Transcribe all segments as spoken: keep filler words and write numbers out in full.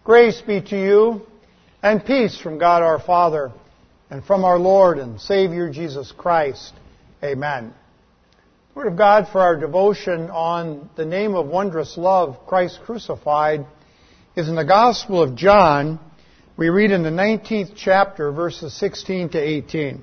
Grace be to you, and peace from God our Father, and from our Lord and Savior Jesus Christ. Amen. The Word of God for our devotion on the name of wondrous love, Christ crucified, is in the Gospel of John. We read in the nineteenth chapter, verses sixteen to eighteen.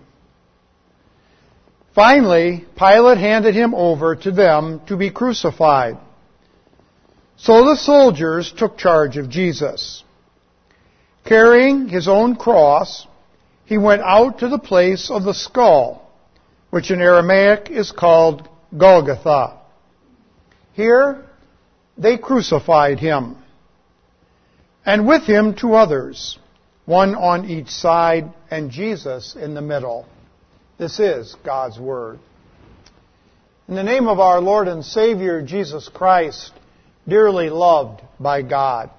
Finally, Pilate handed him over to them to be crucified. So the soldiers took charge of Jesus. Carrying his own cross, he went out to the place of the skull, which in Aramaic is called Golgotha. Here they crucified him, and with him two others, one on each side and Jesus in the middle. This is God's Word. In the name of our Lord and Savior Jesus Christ, dearly loved by God.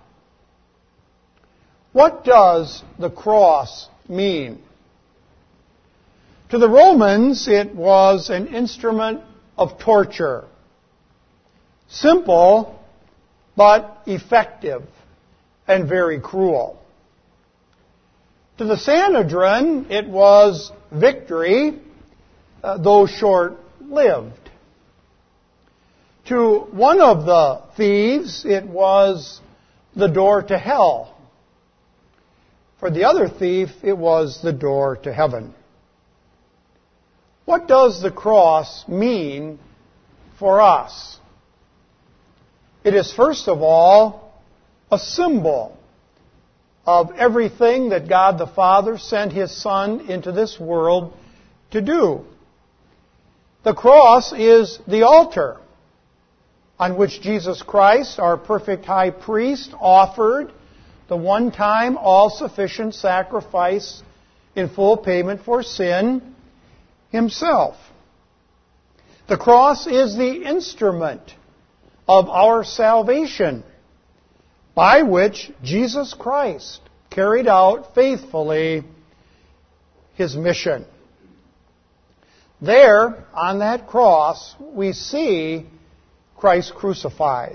What does the cross mean? To the Romans, it was an instrument of torture. Simple, but effective and very cruel. To the Sanhedrin, it was victory, uh, though short-lived. To one of the thieves, it was the door to hell. For the other thief, it was the door to heaven. What does the cross mean for us? It is, first of all, a symbol of everything that God the Father sent His Son into this world to do. The cross is the altar on which Jesus Christ, our perfect high priest, offered the one-time, all-sufficient sacrifice in full payment for sin Himself. The cross is the instrument of our salvation, by which Jesus Christ carried out faithfully His mission. There, on that cross, we see Christ crucified.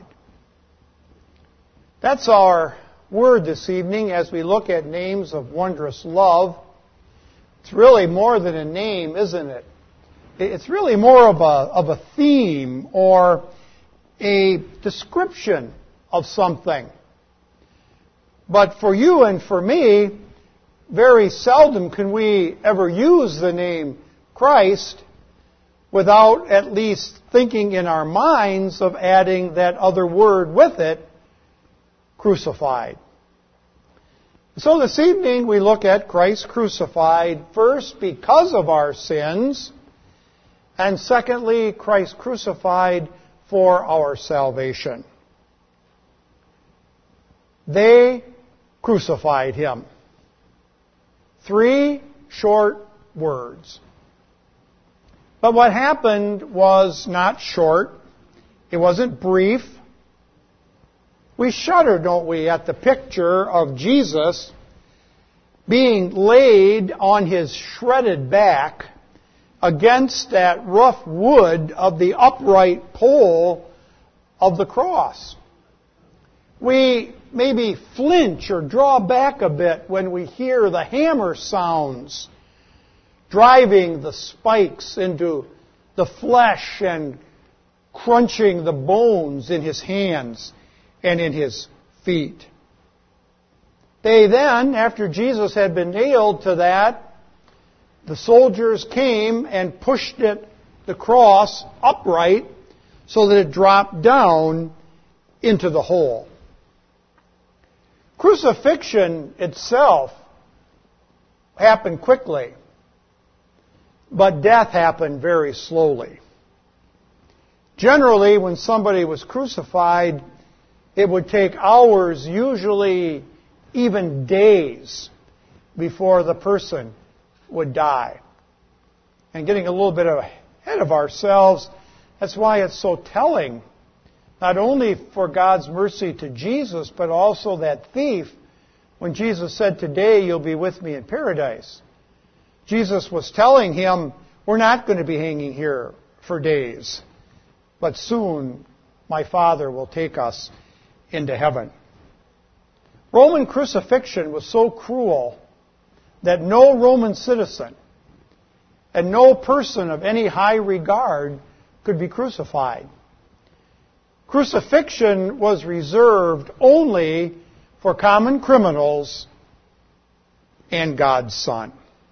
That's our word this evening as we look at names of wondrous love. It's really more than a name, isn't it? It's really more of a, of a theme or a description of something. But for you and for me, very seldom can we ever use the name Christ without at least thinking in our minds of adding that other word with it, crucified. So this evening we look at Christ crucified, first because of our sins, and secondly, Christ crucified for our salvation. They crucified Him. Three short words. But what happened was not short. It wasn't brief. We shudder, don't we, at the picture of Jesus being laid on His shredded back against that rough wood of the upright pole of the cross. We maybe flinch or draw back a bit when we hear the hammer sounds driving the spikes into the flesh and crunching the bones in His hands and in His feet. They then, after Jesus had been nailed to that, the soldiers came and pushed it, the cross, upright so that it dropped down into the hole. Crucifixion itself happened quickly, but death happened very slowly. Generally, when somebody was crucified, it would take hours, usually even days, before the person would die. And getting a little bit ahead of ourselves, that's why it's so telling, not only for God's mercy to Jesus, but also that thief, when Jesus said, "Today you'll be with me in paradise." Jesus was telling him, we're not going to be hanging here for days, but soon my Father will take us into heaven. Roman crucifixion was so cruel that no Roman citizen and no person of any high regard could be crucified. Crucifixion was reserved only for common criminals and God's Son.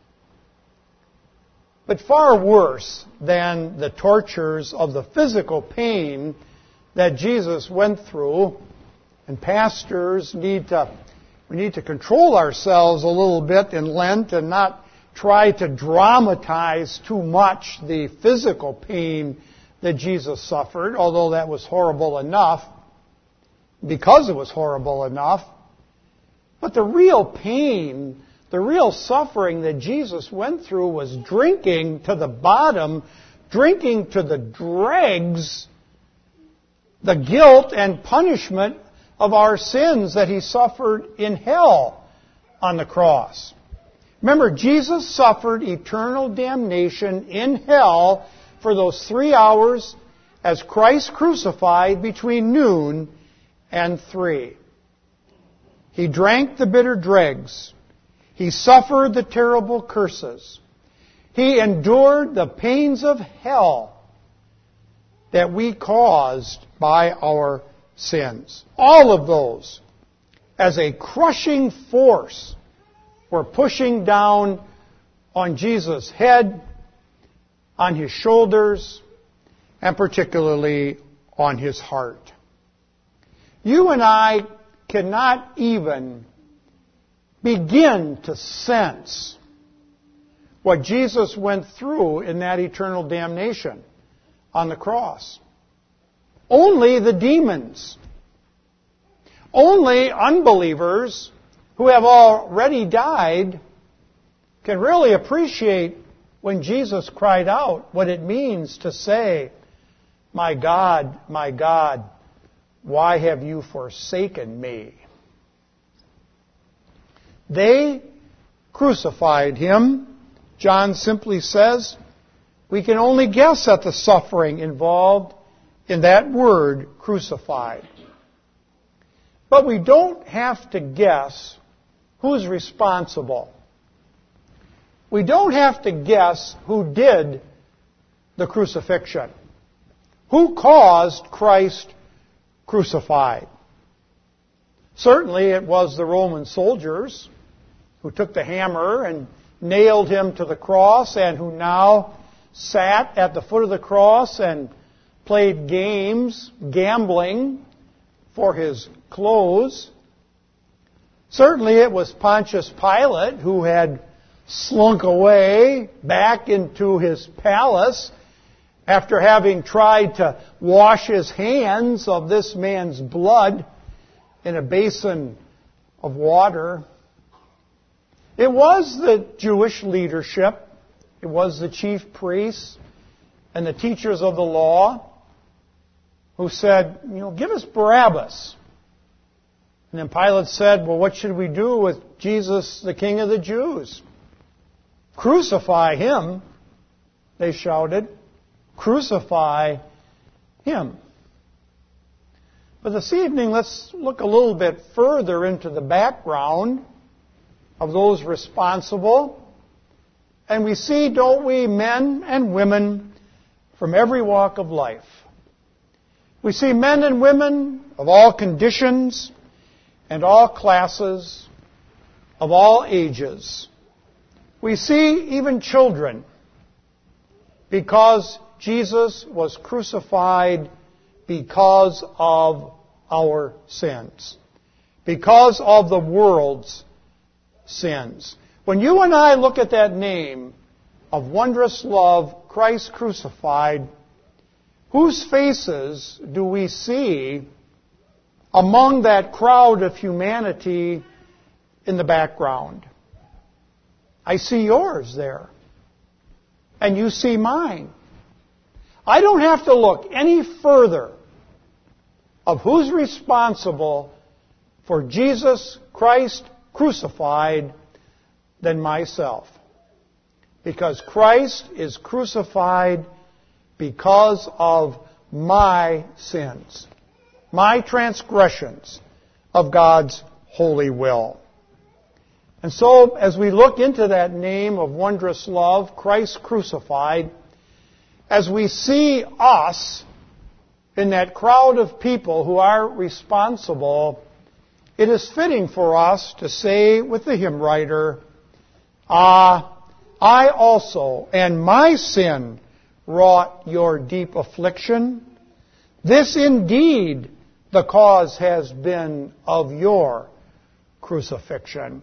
But far worse than the tortures of the physical pain that Jesus went through, and pastors need to, we need to control ourselves a little bit in Lent and not try to dramatize too much the physical pain that Jesus suffered, although that was horrible enough, because it was horrible enough. But the real pain, the real suffering that Jesus went through was drinking to the bottom, drinking to the dregs, the guilt and punishment of our sins that He suffered in hell on the cross. Remember, Jesus suffered eternal damnation in hell for those three hours as Christ crucified between noon and three. He drank the bitter dregs. He suffered the terrible curses. He endured the pains of hell that we caused by our sins. All of those, as a crushing force, were pushing down on Jesus' head, on His shoulders, and particularly on His heart. You and I cannot even begin to sense what Jesus went through in that eternal damnation on the cross. Only the demons, only unbelievers who have already died can really appreciate when Jesus cried out what it means to say, "My God, my God, why have you forsaken me?" They crucified Him. John simply says, we can only guess at the suffering involved in that word, crucified. But we don't have to guess who's responsible. We don't have to guess who did the crucifixion. Who caused Christ crucified? Certainly it was the Roman soldiers who took the hammer and nailed Him to the cross and who now sat at the foot of the cross and played games, gambling for His clothes. Certainly it was Pontius Pilate who had slunk away back into his palace after having tried to wash his hands of this man's blood in a basin of water. It was the Jewish leadership, it was the chief priests and the teachers of the law who said, you know, give us Barabbas. And then Pilate said, well, what should we do with Jesus, the King of the Jews? Crucify Him, they shouted. Crucify Him. But this evening, let's look a little bit further into the background of those responsible. And we see, don't we, men and women from every walk of life. We see men and women of all conditions and all classes, of all ages. We see even children, because Jesus was crucified because of our sins, because of the world's sins. When you and I look at that name of wondrous love, Christ crucified, whose faces do we see among that crowd of humanity in the background? I see yours there. And you see mine. I don't have to look any further of who's responsible for Jesus Christ crucified than myself. Because Christ is crucified because of my sins, my transgressions of God's holy will. And so, as we look into that name of wondrous love, Christ crucified, as we see us in that crowd of people who are responsible, it is fitting for us to say with the hymn writer, Ah, I also, and my sin, wrought your deep affliction. This indeed the cause has been of your crucifixion.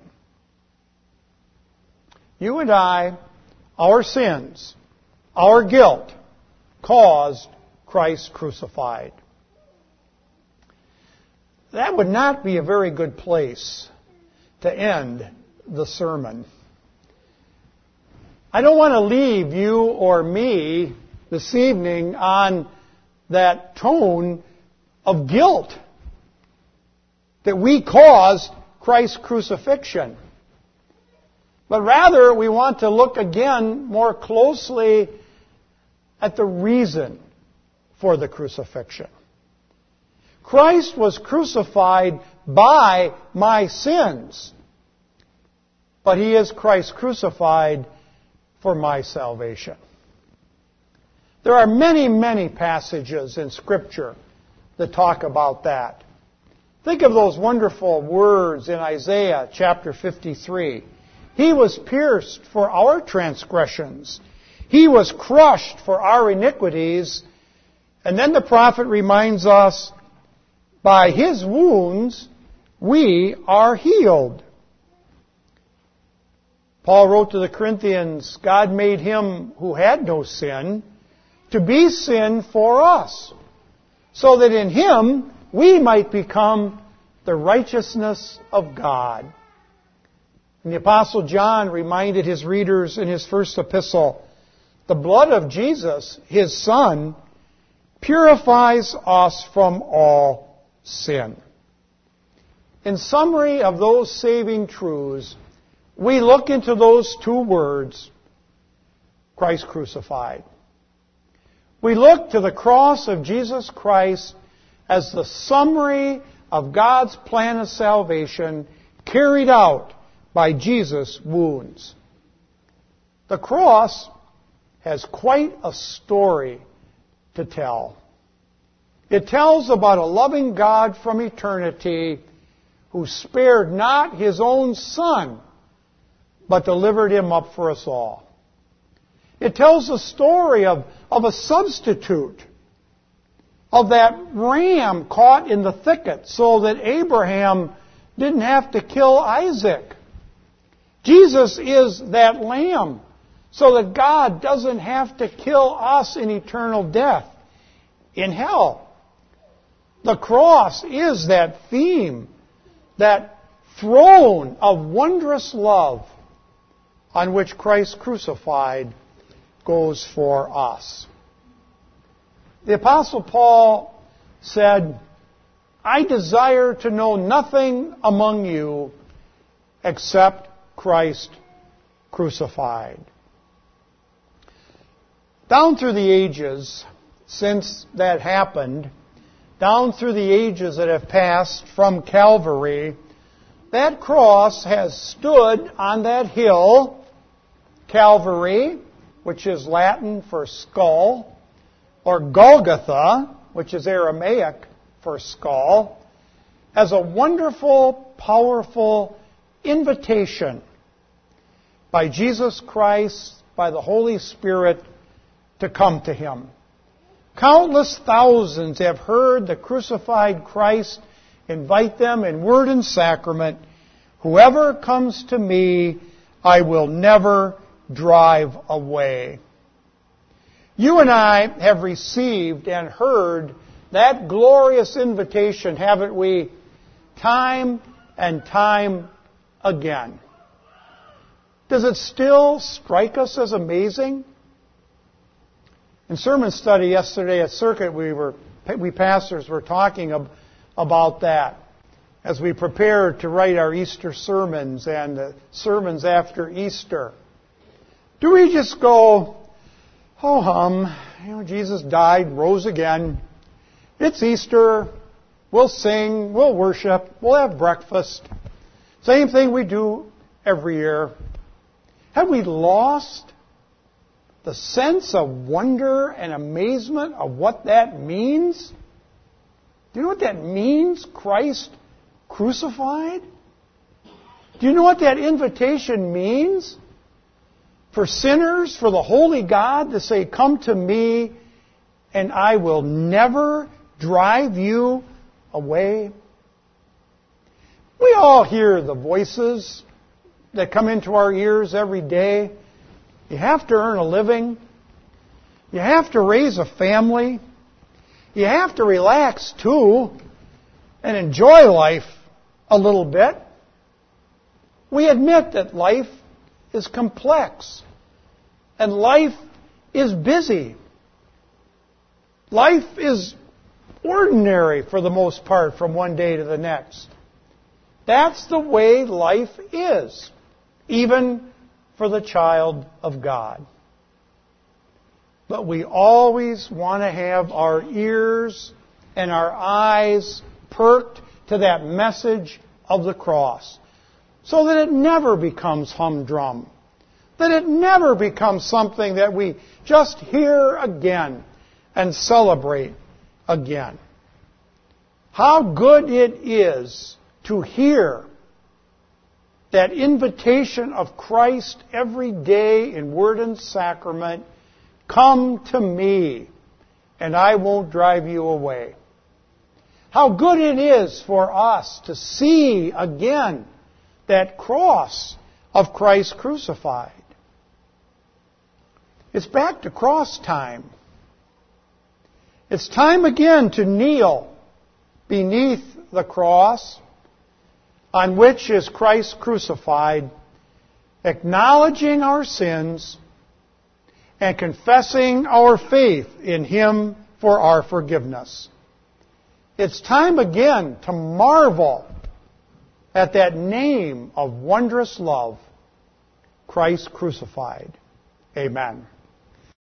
You and I, our sins, our guilt, caused Christ crucified. That would not be a very good place to end the sermon. I don't want to leave you or me this evening on that tone of guilt that we caused Christ's crucifixion. But rather, we want to look again more closely at the reason for the crucifixion. Christ was crucified by my sins, but He is Christ crucified for my salvation. There are many, many passages in Scripture that talk about that. Think of those wonderful words in Isaiah chapter fifty-three. He was pierced for our transgressions. He was crushed for our iniquities. And then the prophet reminds us, by His wounds we are healed. Paul wrote to the Corinthians, God made Him who had no sin to be sin for us, so that in Him we might become the righteousness of God. And the Apostle John reminded his readers in his first epistle, the blood of Jesus, His Son, purifies us from all sin. In summary of those saving truths, we look into those two words, Christ crucified. We look to the cross of Jesus Christ as the summary of God's plan of salvation carried out by Jesus' wounds. The cross has quite a story to tell. It tells about a loving God from eternity who spared not His own Son, but delivered Him up for us all. It tells the story of, of a substitute, of that ram caught in the thicket so that Abraham didn't have to kill Isaac. Jesus is that lamb so that God doesn't have to kill us in eternal death in hell. The cross is that theme, that throne of wondrous love on which Christ crucified goes for us. The Apostle Paul said, I desire to know nothing among you except Christ crucified. Down through the ages, since that happened, down through the ages that have passed from Calvary, that cross has stood on that hill, Calvary, which is Latin for skull, or Golgotha, which is Aramaic for skull, as a wonderful, powerful invitation by Jesus Christ, by the Holy Spirit, to come to Him. Countless thousands have heard the crucified Christ invite them in word and sacrament, whoever comes to me, I will never drive away. You and I have received and heard that glorious invitation, haven't we? Time and time again. Does it still strike us as amazing? In sermon study yesterday at Circuit, we were we pastors were talking ab- about that as we prepared to write our Easter sermons and the sermons after Easter. Do we just go, oh hum, you know, Jesus died, rose again. It's Easter. We'll sing, we'll worship, we'll have breakfast. Same thing we do every year. Have we lost the sense of wonder and amazement of what that means? Do you know what that means, Christ crucified? Do you know what that invitation means? For sinners, for the holy God to say, come to me and I will never drive you away. We all hear the voices that come into our ears every day. You have to earn a living. You have to raise a family. You have to relax too and enjoy life a little bit. We admit that life is complex and life is busy. Life is ordinary for the most part from one day to the next. That's the way life is, even for the child of God. But we always want to have our ears and our eyes perked to that message of the cross, so that it never becomes humdrum, that it never becomes something that we just hear again and celebrate again. How good it is to hear that invitation of Christ every day in word and sacrament, come to me and I won't drive you away. How good it is for us to see again that cross of Christ crucified. It's back to cross time. It's time again to kneel beneath the cross on which is Christ crucified, acknowledging our sins and confessing our faith in Him for our forgiveness. It's time again to marvel at that name of wondrous love, Christ crucified. Amen.